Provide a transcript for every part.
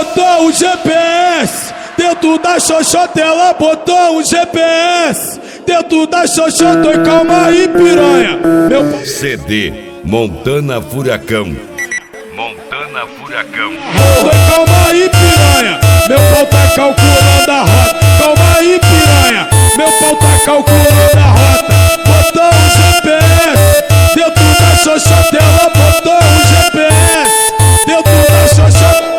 botou o GPS dentro da xoxota, ela botou um GPS dentro da xoxota. Oi, calma aí, piranha. Meu CD Montana Furacão. Montana Furacão. Oi, calma aí, piranha. Meu pau tá calculando a rota. Calma aí, piranha. Meu pau tá calculando a rota. Botou um GPS dentro da xoxota, ela botou um GPS dentro da xoxota.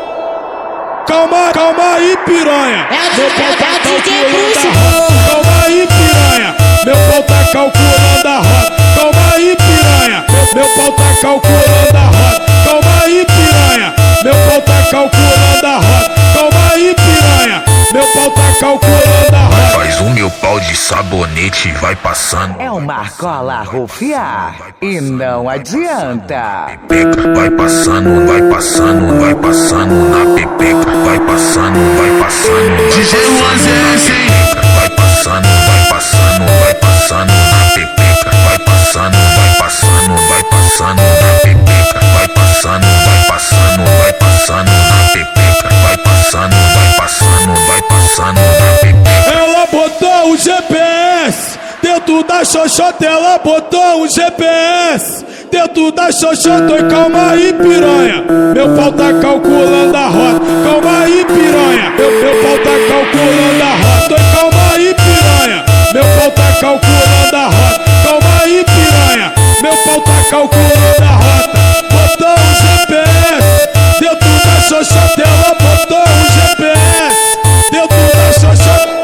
Calma aí, piranha. Meu pau tá calculando a rota. Calma aí, piranha. Meu pau tá calculando a rota. Calma aí, piranha. Meu pau tá calculando a rota. Calma aí, piranha. Meu pau tá calculando a rota. Calma aí, piranha. Meu pau tá calculando a rota. Faz o meu pau de sabonete, vai passando. É uma cola rufiar e não adianta. Pepeca, vai passando, vai passando, vai passando na pepeca, vai passando, vai passando. DJ Juanzé, hein? Vai passando, vai passando, vai passando na pepeca, vai passando, vai passando, vai passando na pepeca, vai passando, vai passando, vai passando na pepeca, vai passando, vai passando, vai passando na pepeca. Ela botou o GPS dentro da xoxota, ela botou um GPS dentro da xoxota. Oi, calma aí, piranha. Meu pau tá calculando a rota. Calma aí, piranha. Meu pau tá calculando a rota. Oi, calma aí, piranha. Meu pau tá calculando a rota. Calma aí, piranha. Meu pau tá calculando a rota. Botou um GPS dentro da xoxota, ela botou um GPS dentro da xoxota.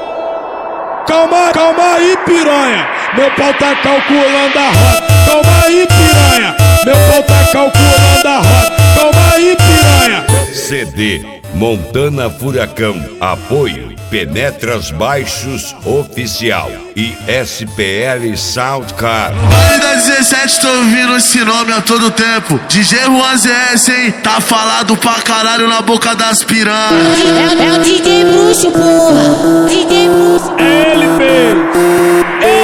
Calma aí, piranha. Meu pau tá calculando a rota. Calma aí, piranha. Meu pau tá calculando a rota. Calma aí, piranha. CD Montana Furacão. Apoio Penetras Baixos Oficial e SPL Soundcar. Vale da 17, tô ouvindo esse nome a todo tempo. DJ Juanzé, hein? Tá falado pra caralho na boca das piranhas. É o DJ Bruxo, porra. DJ Bruxo. Ele fez.